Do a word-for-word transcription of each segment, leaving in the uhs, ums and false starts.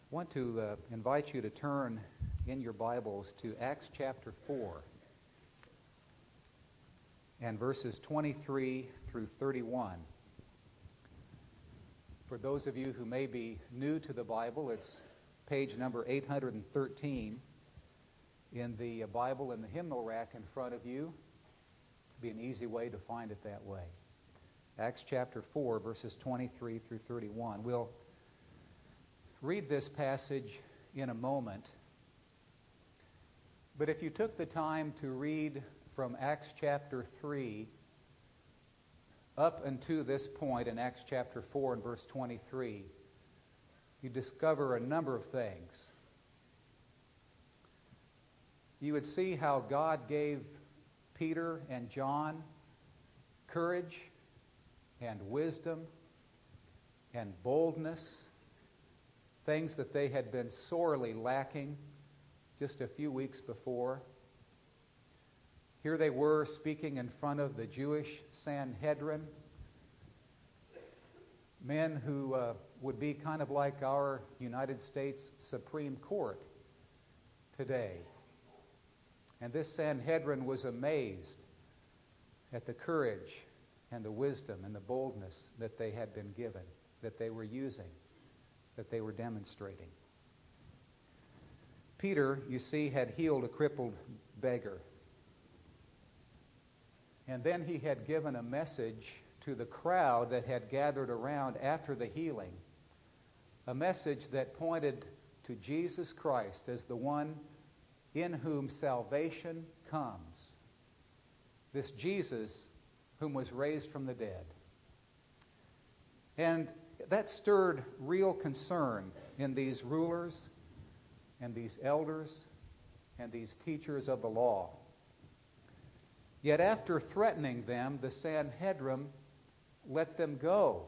I want to uh, invite you to turn in your Bibles to Acts chapter four and verses twenty-three through thirty-one. For those of you who may be new to the Bible, it's page number eight hundred thirteen in the Bible in the hymnal rack in front of you. It'd be an easy way to find it that way. Acts chapter four, verses twenty-three through thirty-one. We'll read this passage in a moment. But if you took the time to read from Acts chapter three up until this point in Acts chapter four and verse twenty-three, you discover a number of things. You would see how God gave Peter and John courage and wisdom and boldness, things that they had been sorely lacking just a few weeks before. Here they were speaking in front of the Jewish Sanhedrin, men who uh, would be kind of like our United States Supreme Court today. And this Sanhedrin was amazed at the courage and the wisdom and the boldness that they had been given, that they were using, that they were demonstrating. Peter, you see, had healed a crippled beggar. And then he had given a message to the crowd that had gathered around after the healing, a message that pointed to Jesus Christ as the one in whom salvation comes. This Jesus whom was raised from the dead. And that stirred real concern in these rulers and these elders and these teachers of the law. Yet after threatening them, the Sanhedrin let them go.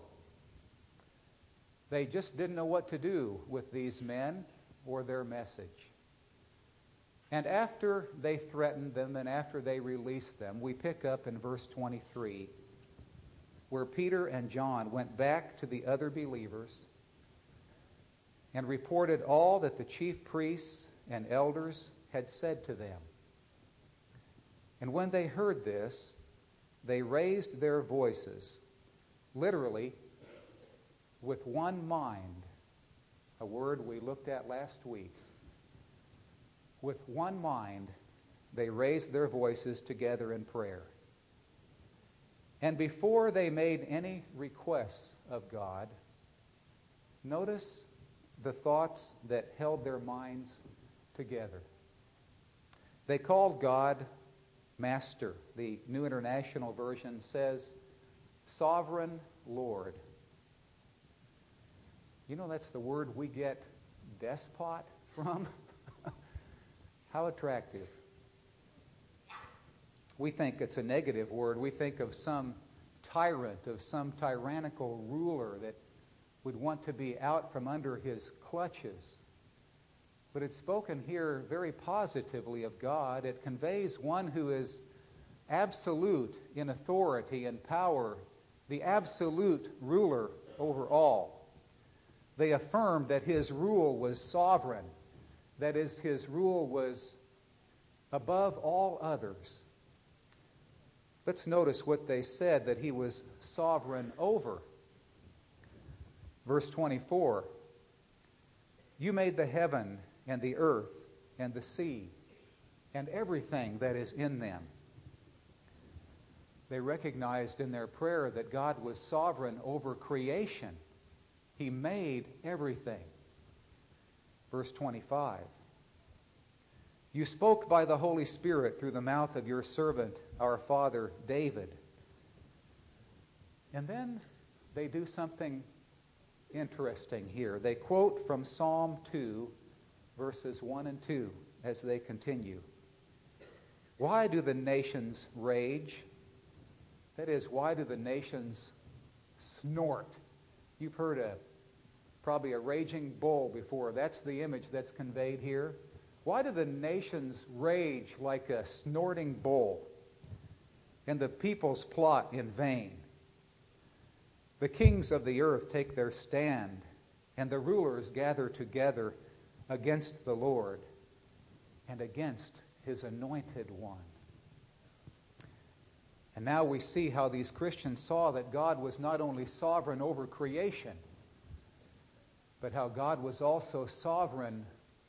They just didn't know what to do with these men or their message. And after they threatened them and after they released them, we pick up in verse twenty-three, where Peter and John went back to the other believers and reported all that the chief priests and elders had said to them. And when they heard this, they raised their voices, literally, with one mind, a word we looked at last week. With one mind, they raised their voices together in prayer. And before they made any requests of God, notice the thoughts that held their minds together. They called God Master. The New International Version says, Sovereign Lord. You know that's the word we get despot from? How attractive. We think it's a negative word. We think of some tyrant, of some tyrannical ruler that would want to be out from under his clutches. But it's spoken here very positively of God. It conveys one who is absolute in authority and power, the absolute ruler over all. They affirmed that his rule was sovereign. That is, his rule was above all others. Let's notice what they said that he was sovereign over. Verse twenty-four, you made the heaven and the earth and the sea and everything that is in them. They recognized in their prayer that God was sovereign over creation. He made everything. Verse twenty-five, you spoke by the Holy Spirit through the mouth of your servant, our father David. And then they do something interesting here. They quote from Psalm two, verses one and two, as they continue. Why do the nations rage? That is, why do the nations snort? You've heard a probably a raging bull before. That's the image that's conveyed here. Why do the nations rage like a snorting bull, and the peoples plot in vain? The kings of the earth take their stand and the rulers gather together against the Lord and against his anointed one. And now we see how these Christians saw that God was not only sovereign over creation, but how God was also sovereign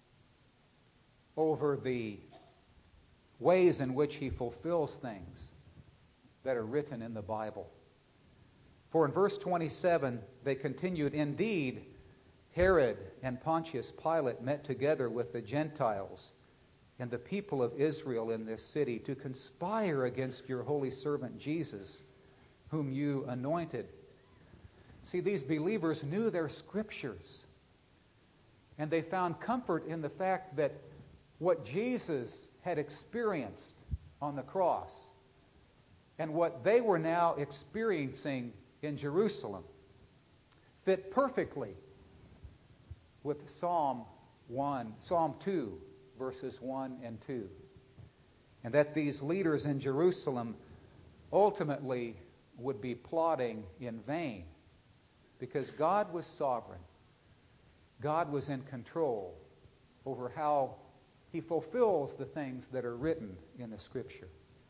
over the ways in which he fulfills things that are written in the Bible. For in verse twenty-seven, they continued, "Indeed, Herod and Pontius Pilate met together with the Gentiles and the people of Israel in this city to conspire against your holy servant Jesus, whom you anointed." See, these believers knew their scriptures, and they found comfort in the fact that what Jesus had experienced on the cross and what they were now experiencing in Jerusalem fit perfectly with Psalm one, Psalm two, verses one and two. And that these leaders in Jerusalem ultimately would be plotting in vain, because God was sovereign. God was in control over how he fulfills the things that are written in the Scripture.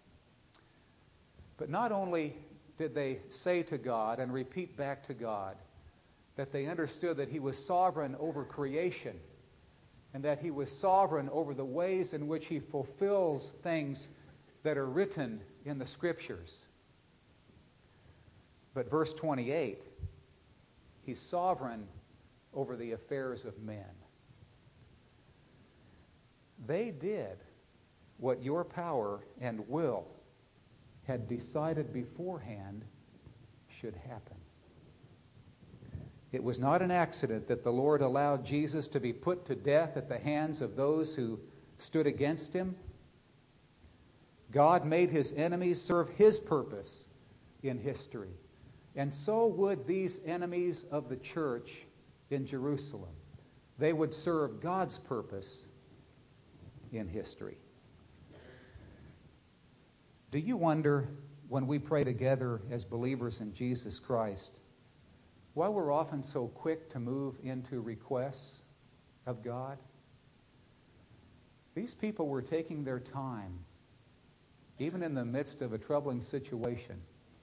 But not only did they say to God and repeat back to God that they understood that he was sovereign over creation and that he was sovereign over the ways in which he fulfills things that are written in the Scriptures. But verse twenty-eight, he's sovereign over the affairs of men. They did what your power and will had decided beforehand should happen. It was not an accident that the Lord allowed Jesus to be put to death at the hands of those who stood against him. God made his enemies serve his purpose in history. And so would these enemies of the church in Jerusalem. They would serve God's purpose in history. Do you wonder, when we pray together as believers in Jesus Christ, why we're often so quick to move into requests of God? These people were taking their time, even in the midst of a troubling situation.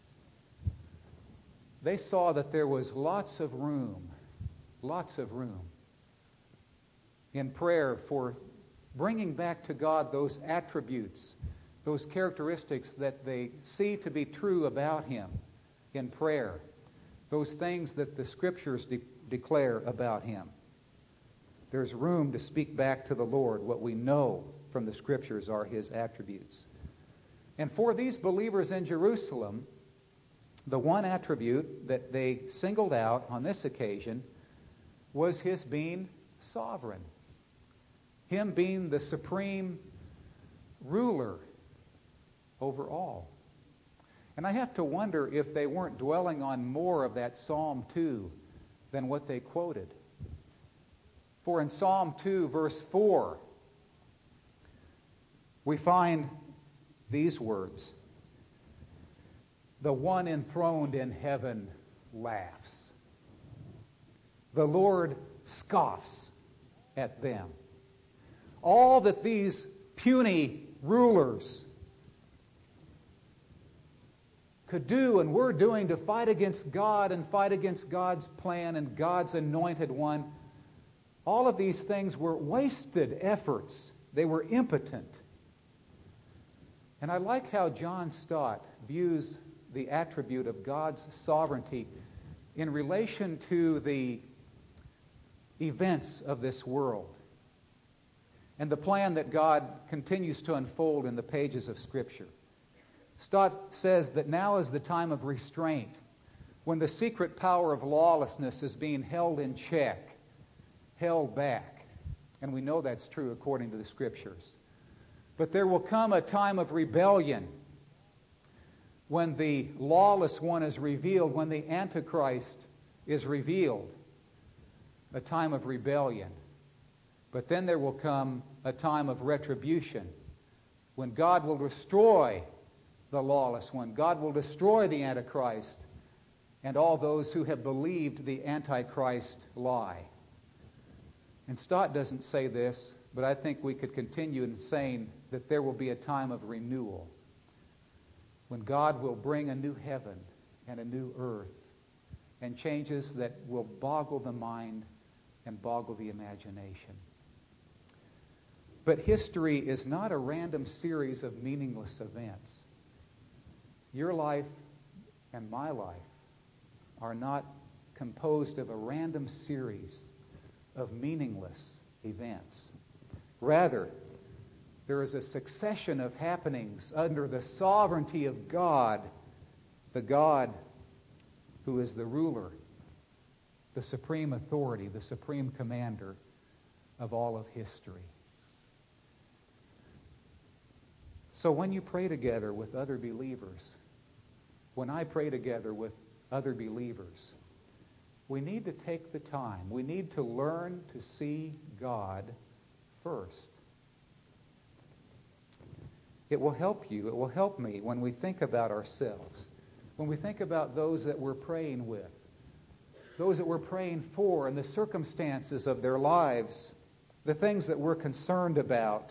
They saw that there was lots of room, lots of room in prayer for bringing back to God those attributes, those characteristics that they see to be true about him in prayer, those things that the Scriptures de- declare about him. There's room to speak back to the Lord what we know from the Scriptures are his attributes. And for these believers in Jerusalem, the one attribute that they singled out on this occasion was his being sovereign, him being the supreme ruler over all. And I have to wonder if they weren't dwelling on more of that Psalm two than what they quoted. For in Psalm two, verse four, we find these words: "The one enthroned in heaven laughs. The Lord scoffs at them." All that these puny rulers could do and were doing to fight against God and fight against God's plan and God's anointed one, all of these things were wasted efforts. They were impotent. And I like how John Stott views the attribute of God's sovereignty in relation to the events of this world and the plan that God continues to unfold in the pages of Scripture. Stott says that now is the time of restraint, when the secret power of lawlessness is being held in check, held back. And we know that's true according to the Scriptures. But there will come a time of rebellion when the lawless one is revealed, when the Antichrist is revealed, a time of rebellion. But then there will come a time of retribution, when God will destroy the lawless one. God will destroy the Antichrist and all those who have believed the Antichrist lie. And Stott doesn't say this, but I think we could continue in saying that there will be a time of renewal when God will bring a new heaven and a new earth and changes that will boggle the mind and boggle the imagination. But history is not a random series of meaningless events. Your life and my life are not composed of a random series of meaningless events. Rather, there is a succession of happenings under the sovereignty of God, the God who is the ruler, the supreme authority, the supreme commander of all of history. So when you pray together with other believers, when I pray together with other believers, we need to take the time. We need to learn to see God first. It will help you, it will help me when we think about ourselves, when we think about those that we're praying with, those that we're praying for, and the circumstances of their lives, the things that we're concerned about.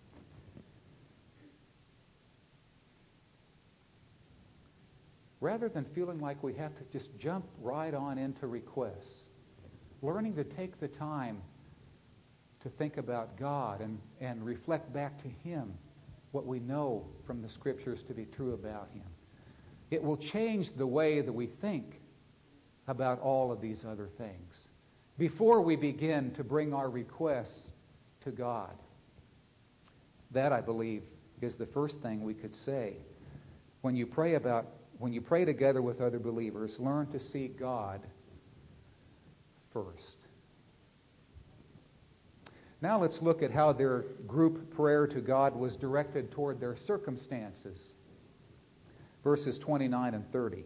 Rather than feeling like we have to just jump right on into requests, learning to take the time to think about God and, and reflect back to Him what we know from the Scriptures to be true about Him. It will change the way that we think about all of these other things before we begin to bring our requests to God. That, I believe, is the first thing we could say. When you pray about, when you pray together with other believers, learn to see God first. Now let's look at how their group prayer to God was directed toward their circumstances. Verses twenty-nine and thirty.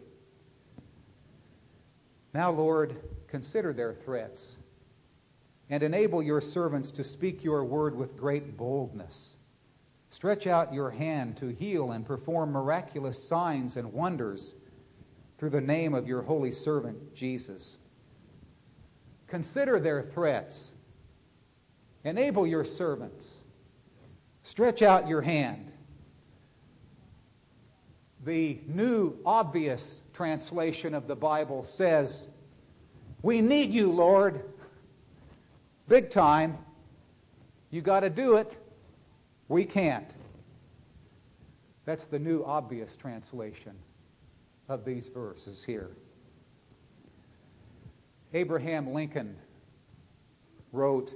Now, Lord, consider their threats and enable your servants to speak your word with great boldness. Stretch out your hand to heal and perform miraculous signs and wonders through the name of your holy servant, Jesus. Consider their threats. Enable your servants. Stretch out your hand. The New Obvious Translation of the Bible says, we need you, Lord. Big time. You got to do it. We can't. That's the New Obvious Translation of these verses here. Abraham Lincoln wrote,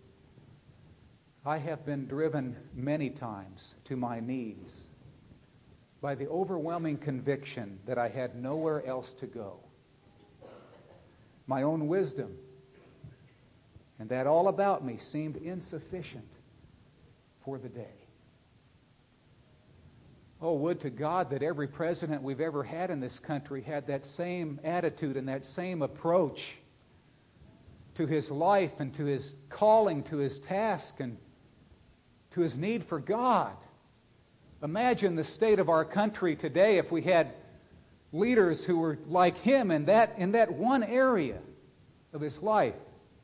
I have been driven many times to my knees by the overwhelming conviction that I had nowhere else to go. My own wisdom and that all about me seemed insufficient for the day. Oh, would to God that every president we've ever had in this country had that same attitude and that same approach to his life and to his calling, to his task, and to his need for God. Imagine the state of our country today if we had leaders who were like him in that, in that one area of his life.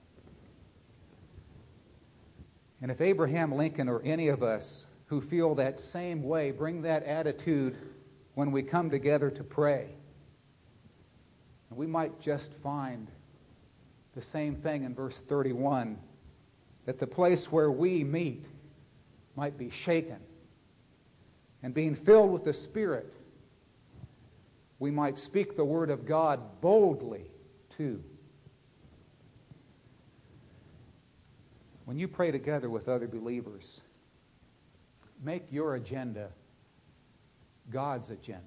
And if Abraham Lincoln or any of us who feel that same way bring that attitude when we come together to pray, we might just find the same thing in verse thirty-one, that the place where we meet might be shaken. And being filled with the Spirit, we might speak the Word of God boldly too. When you pray together with other believers, make your agenda God's agenda.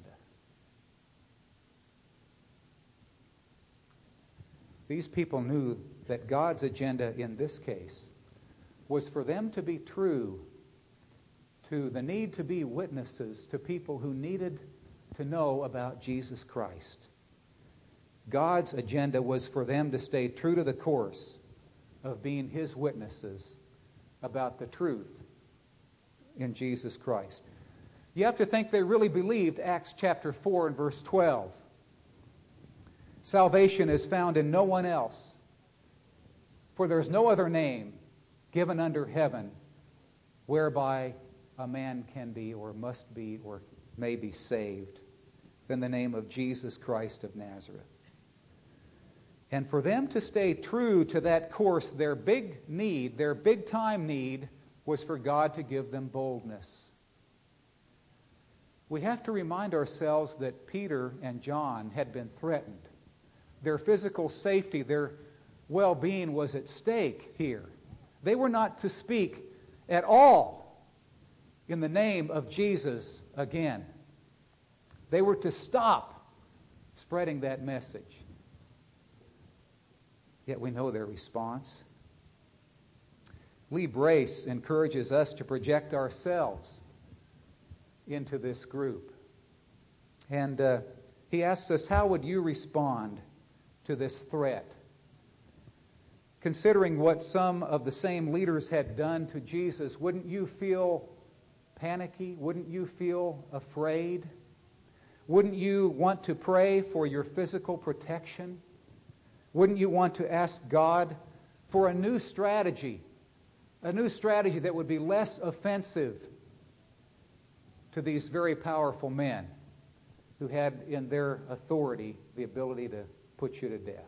These people knew that God's agenda in this case was for them to be true to the need to be witnesses to people who needed to know about Jesus Christ. God's agenda was for them to stay true to the course of being His witnesses about the truth in Jesus Christ. You have to think they really believed Acts chapter four and verse twelve. Salvation is found in no one else. For there is no other name given under heaven whereby a man can be or must be or may be saved than the name of Jesus Christ of Nazareth. And for them to stay true to that course, their big need, their big time need, was for God to give them boldness. We have to remind ourselves that Peter and John had been threatened. Their physical safety, their well-being was at stake here. They were not to speak at all in the name of Jesus again. They were to stop spreading that message. Yet we know their response. Lee Brace encourages us to project ourselves into this group. And uh, he asks us, how would you respond to this threat? Considering what some of the same leaders had done to Jesus, wouldn't you feel panicky? Wouldn't you feel afraid? Wouldn't you want to pray for your physical protection? Wouldn't you want to ask God for a new strategy, a new strategy that would be less offensive to these very powerful men who had in their authority the ability to put you to death?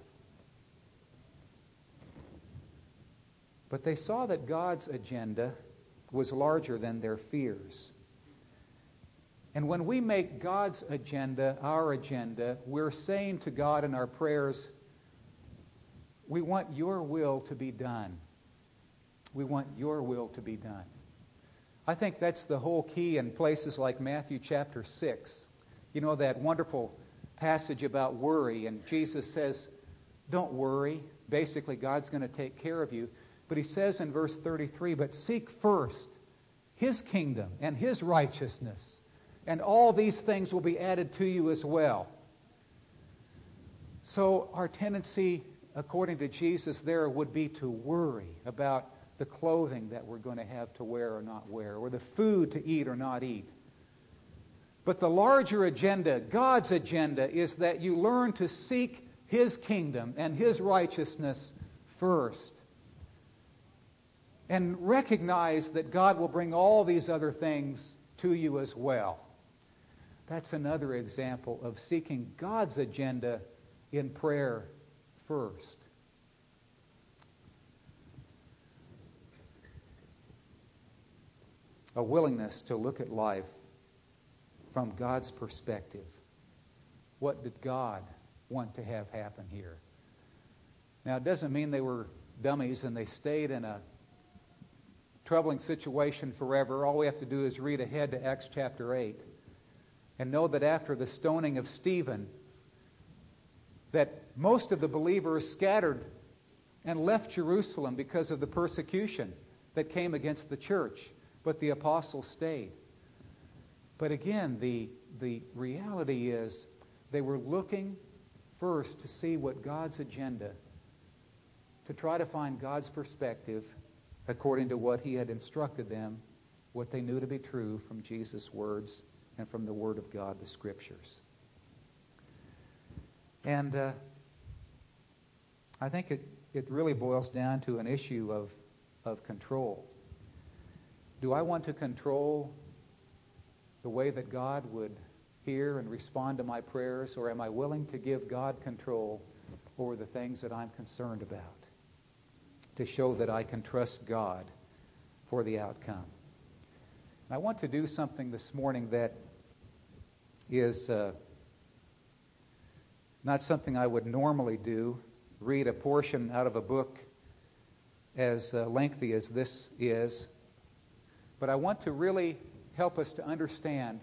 But they saw that God's agenda was larger than their fears. And when we make God's agenda our agenda, we're saying to God in our prayers, we want your will to be done. We want your will to be done. I think that's the whole key in places like Matthew chapter six. You know, that wonderful passage about worry, and Jesus says, don't worry. Basically, God's going to take care of you. But he says in verse thirty-three, but seek first his kingdom and his righteousness, and all these things will be added to you as well. So our tendency, according to Jesus there, would be to worry about the clothing that we're going to have to wear or not wear, or the food to eat or not eat. But the larger agenda, God's agenda, is that you learn to seek his kingdom and his righteousness first. And recognize that God will bring all these other things to you as well. That's another example of seeking God's agenda in prayer first. A willingness to look at life from God's perspective. What did God want to have happen here? Now, it doesn't mean they were dummies and they stayed in a troubling situation forever. All we have to do is read ahead to Acts chapter eight and know that after the stoning of Stephen, that most of the believers scattered and left Jerusalem because of the persecution that came against the church. But the apostles stayed. But again, the, the reality is they were looking first to see what God's agenda, to try to find God's perspective according to what he had instructed them, what they knew to be true from Jesus' words and from the Word of God, the Scriptures. And uh, I think it, it really boils down to an issue of, of control. Do I want to control the way that God would hear and respond to my prayers, or am I willing to give God control over the things that I'm concerned about, to show that I can trust God for the outcome? And I want to do something this morning that is uh, not something I would normally do, read a portion out of a book as uh, lengthy as this is. But I want to really help us to understand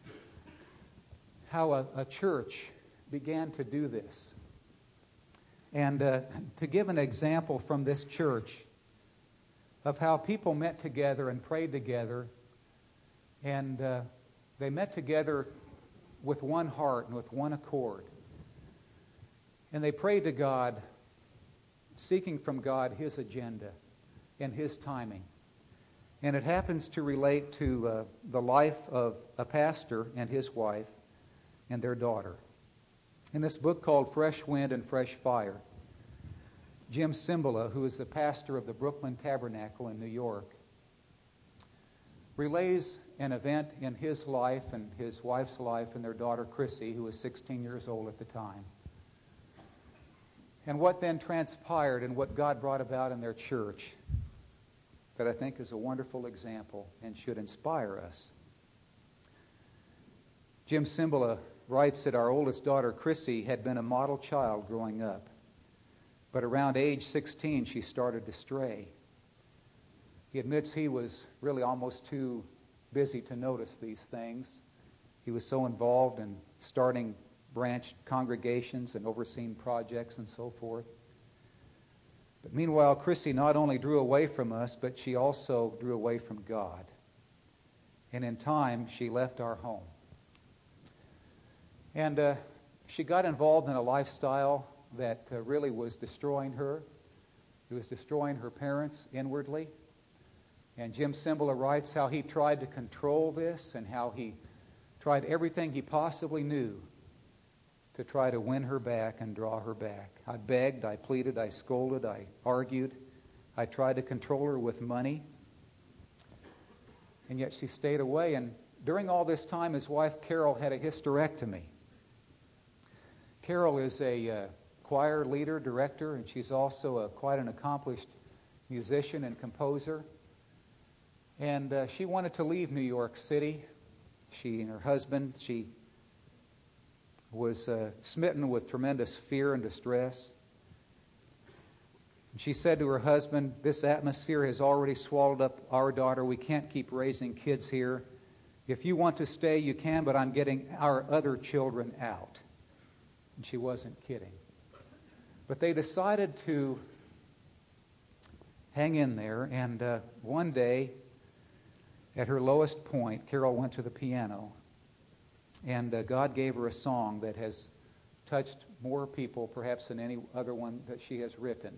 how a, a church began to do this. And uh, to give an example from this church of how people met together and prayed together. And uh, they met together with one heart and with one accord. And they prayed to God, seeking from God his agenda and his timing. And it happens to relate to uh, the life of a pastor and his wife and their daughter. In this book called Fresh Wind and Fresh Fire, Jim Cymbala, who is the pastor of the Brooklyn Tabernacle in New York, relays an event in his life and his wife's life and their daughter Chrissy, who was sixteen years old at the time. And what then transpired and what God brought about in their church that I think is a wonderful example and should inspire us. Jim Cymbala writes that our oldest daughter, Chrissy, had been a model child growing up. But around age sixteen, she started to stray. He admits he was really almost too busy to notice these things. He was so involved in starting branch congregations and overseeing projects and so forth. But meanwhile, Chrissy not only drew away from us, but she also drew away from God. And in time, she left our home. And uh, she got involved in a lifestyle that uh, really was destroying her. It was destroying her parents inwardly. And Jim Cymbala writes how he tried to control this and how he tried everything he possibly knew to try to win her back and draw her back. I begged, I pleaded, I scolded, I argued. I tried to control her with money. And yet she stayed away. And during all this time, his wife Carol had a hysterectomy. Carol is a uh, choir leader, director, and she's also a, quite an accomplished musician and composer. And uh, she wanted to leave New York City. She and her husband, she was uh, smitten with tremendous fear and distress. And she said to her husband, "This atmosphere has already swallowed up our daughter. We can't keep raising kids here. If you want to stay, you can, but I'm getting our other children out." And she wasn't kidding. But they decided to hang in there, and uh, one day, at her lowest point, Carol went to the piano, and uh, God gave her a song that has touched more people perhaps than any other one that she has written.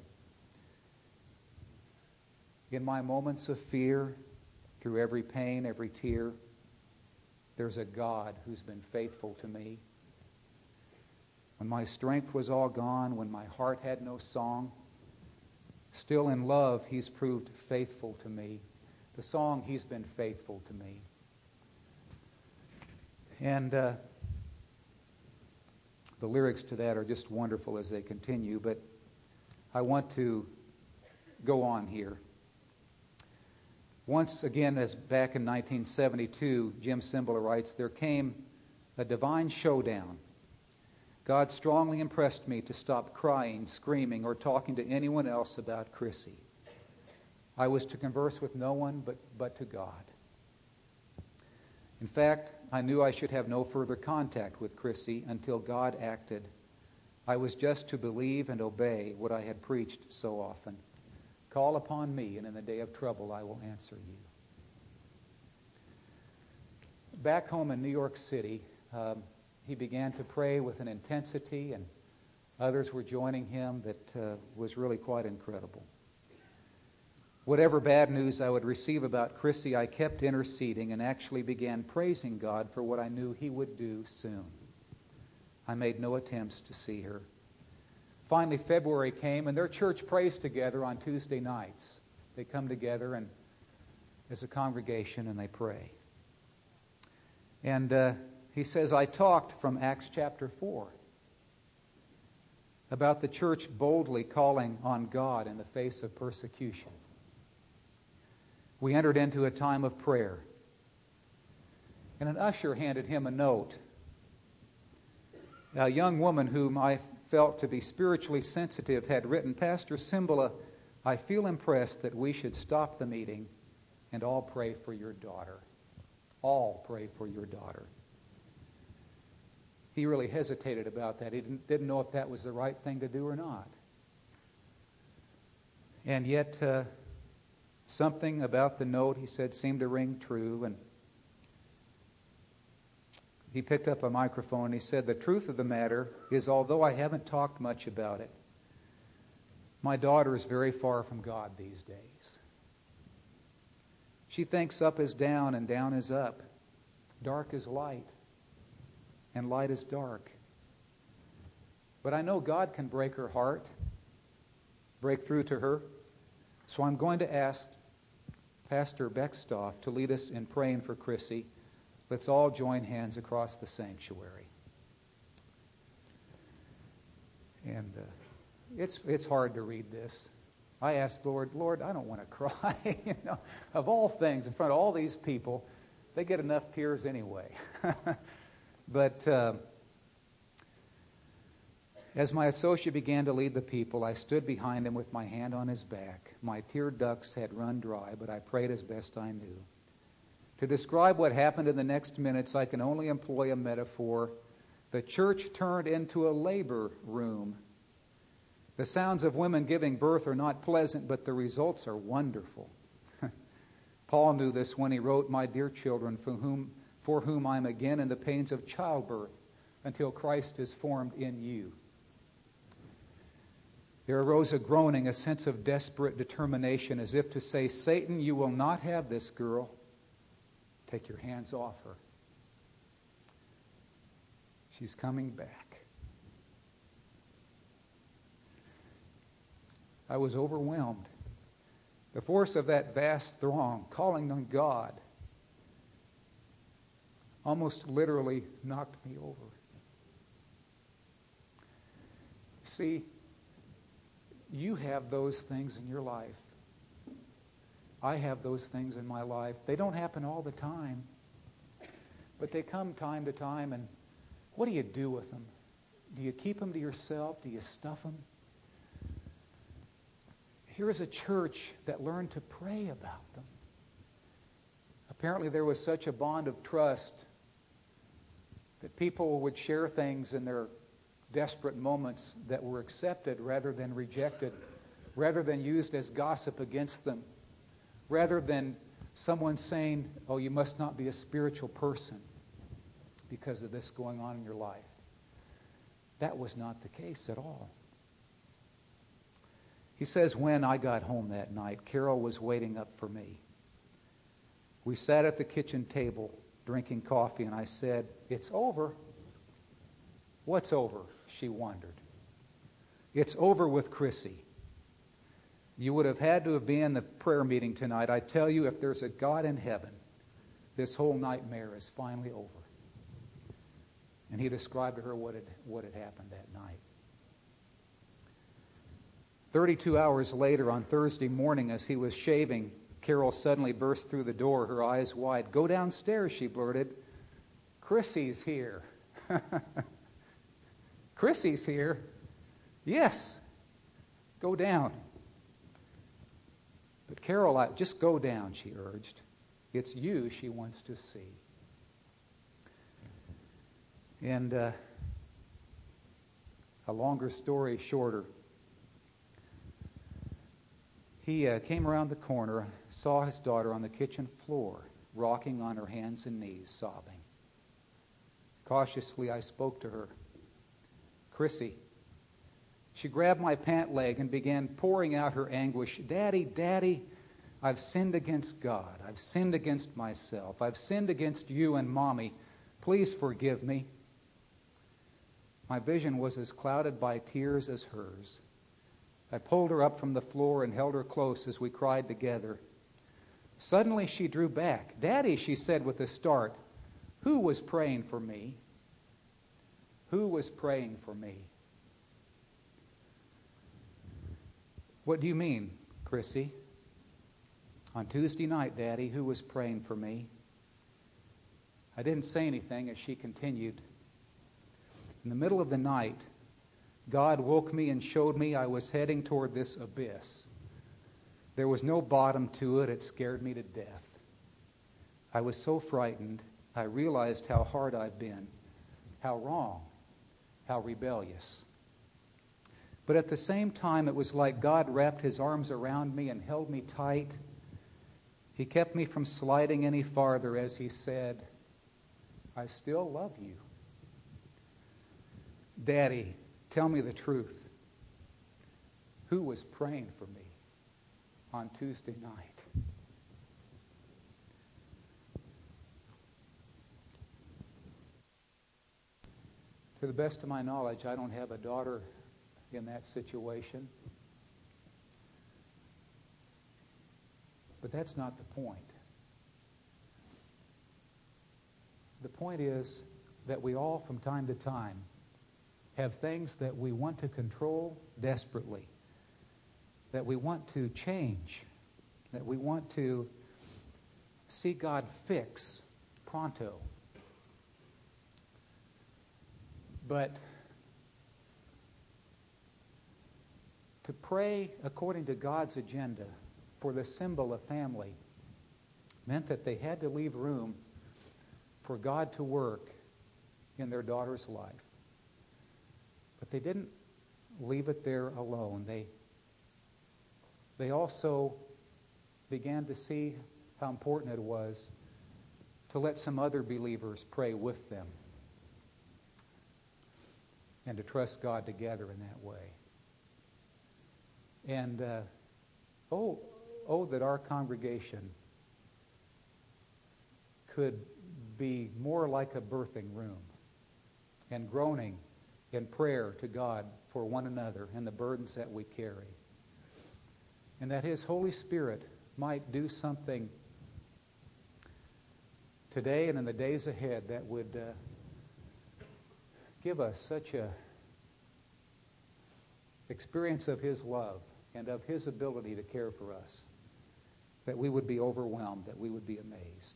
In my moments of fear, through every pain, every tear, there's a God who's been faithful to me. When my strength was all gone, when my heart had no song, still in love, He's proved faithful to me. The song, He's been faithful to me. And uh, the lyrics to that are just wonderful as they continue, but I want to go on here. Once again, as back in nineteen seventy-two, Jim Cymbala writes, "There came a divine showdown. God strongly impressed me to stop crying, screaming, or talking to anyone else about Chrissy. I was to converse with no one but, but to God. In fact, I knew I should have no further contact with Chrissy until God acted. I was just to believe and obey what I had preached so often. Call upon me, and in the day of trouble I will answer you." Back home in New York City, um, he began to pray with an intensity, and others were joining him that uh, was really quite incredible. Whatever bad news I would receive about Chrissy, I kept interceding and actually began praising God for what I knew He would do soon. I made no attempts to see her. Finally, February came, and their church prays together on Tuesday nights. They come together and as a congregation, and they pray. And uh, he says, I talked from Acts chapter four about the church boldly calling on God in the face of persecution. We entered into a time of prayer. And an usher handed him a note. A young woman whom I felt to be spiritually sensitive had written, "Pastor Cymbala, I feel impressed that we should stop the meeting and all pray for your daughter. All pray for your daughter." He really hesitated about that. He didn't, didn't know if that was the right thing to do or not. And yet, uh, something about the note, he said, seemed to ring true. And he picked up a microphone and he said, "The truth of the matter is, although I haven't talked much about it, my daughter is very far from God these days. She thinks up is down and down is up, dark is light, and light is dark. But I know God can break her heart, break through to her. So I'm going to ask Pastor Beckstoff to lead us in praying for Chrissy. Let's all join hands across the sanctuary. And uh, it's it's hard to read this. I asked Lord, Lord, I don't want to cry. you know, of all things, in front of all these people, they get enough tears anyway. but uh, as my associate began to lead the people, I stood behind him with my hand on his back. My tear ducts had run dry, but I prayed as best I knew. To describe what happened in the next minutes, I can only employ a metaphor. The church turned into a labor room. The sounds of women giving birth are not pleasant, but the results are wonderful. Paul knew this when he wrote, "My dear children, for whom, for whom I am again in the pains of childbirth, until Christ is formed in you." There arose a groaning, a sense of desperate determination, as if to say, "Satan, you will not have this girl. Take your hands off her. She's coming back." I was overwhelmed. The force of that vast throng calling on God almost literally knocked me over. See, you have those things in your life. I have those things in my life. They don't happen all the time, but they come time to time, and what do you do with them? Do you keep them to yourself? Do you stuff them? Here is a church that learned to pray about them. Apparently there was such a bond of trust that people would share things in their desperate moments that were accepted rather than rejected, rather than used as gossip against them, rather than someone saying, "Oh, you must not be a spiritual person because of this going on in your life." That was not the case at all. He says, when I got home that night, Carol was waiting up for me. We sat at the kitchen table drinking coffee, and I said, "It's over." "What's over?" she wondered. "It's over with Chrissy. You would have had to have been in the prayer meeting tonight. I tell you, if there's a God in heaven, this whole nightmare is finally over." And he described to her what had, what had happened that night. Thirty-two hours later, on Thursday morning, as he was shaving, Carol suddenly burst through the door, her eyes wide. "Go downstairs," she blurted. "Chrissy's here." "Chrissy's here?" "Yes. Go down." "But Carol, I, just go down," she urged. "It's you she wants to see." And uh, a longer story shorter, he uh, came around the corner, saw his daughter on the kitchen floor, rocking on her hands and knees, sobbing. Cautiously, I spoke to her. "Chrissy." She grabbed my pant leg and began pouring out her anguish. "Daddy, Daddy, I've sinned against God. I've sinned against myself. I've sinned against you and Mommy. Please forgive me." My vision was as clouded by tears as hers. I pulled her up from the floor and held her close as we cried together. Suddenly she drew back. "Daddy," she said with a start, "who was praying for me? Who was praying for me?" "What do you mean, Chrissy?" "On Tuesday night, Daddy, who was praying for me?" I didn't say anything as she continued. "In the middle of the night, God woke me and showed me I was heading toward this abyss. There was no bottom to it. It scared me to death. I was so frightened, I realized how hard I've been, how wrong, how rebellious. But at the same time, it was like God wrapped his arms around me and held me tight. He kept me from sliding any farther as he said, 'I still love you.' Daddy, tell me the truth. Who was praying for me on Tuesday night?" To the best of my knowledge, I don't have a daughter in that situation. But that's not the point. The point is that we all, from time to time, have things that we want to control desperately, that we want to change, that we want to see God fix pronto. But to pray according to God's agenda for the symbol of family meant that they had to leave room for God to work in their daughter's life. But they didn't leave it there alone. They, they also began to see how important it was to let some other believers pray with them and to trust God together in that way. And uh, oh, oh, that our congregation could be more like a birthing room and groaning in prayer to God for one another and the burdens that we carry. And that His Holy Spirit might do something today and in the days ahead that would uh, give us such a experience of His love and of His ability to care for us that we would be overwhelmed, that we would be amazed.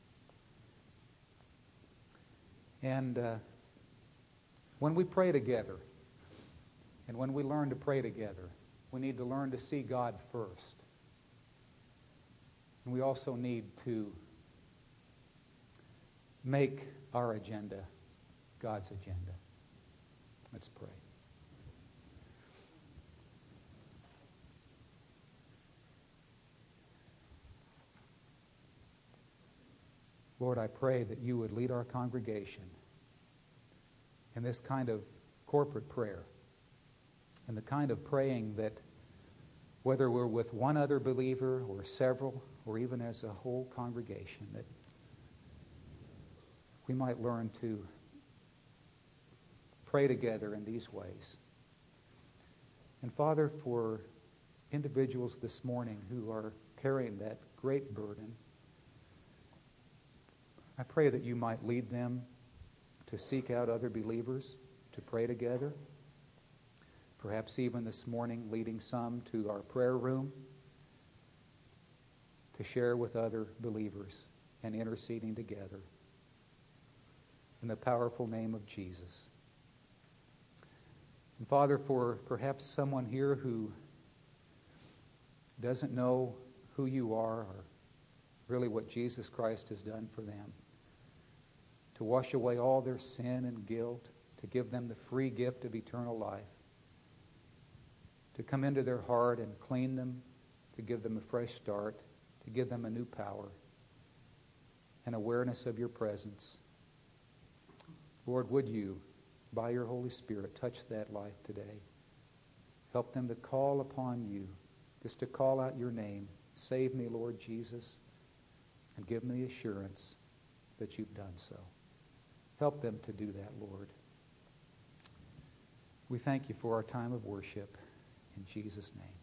And uh, when we pray together, and when we learn to pray together, we need to learn to see God first. And we also need to make our agenda God's agenda. Let's pray. Lord, I pray that you would lead our congregation in this kind of corporate prayer, and the kind of praying that, whether we're with one other believer or several, or even as a whole congregation, that we might learn to pray together in these ways. And Father, for individuals this morning who are carrying that great burden, I pray that you might lead them to seek out other believers, to pray together. Perhaps even this morning leading some to our prayer room to share with other believers and interceding together. In the powerful name of Jesus. And Father, for perhaps someone here who doesn't know who you are or really what Jesus Christ has done for them, to wash away all their sin and guilt, to give them the free gift of eternal life, to come into their heart and clean them, to give them a fresh start, to give them a new power and awareness of your presence. Lord, would you, by your Holy Spirit, touch that life today. Help them to call upon you, just to call out your name. Save me, Lord Jesus, and give me the assurance that you've done so. Help them to do that, Lord. We thank you for our time of worship. In Jesus' name.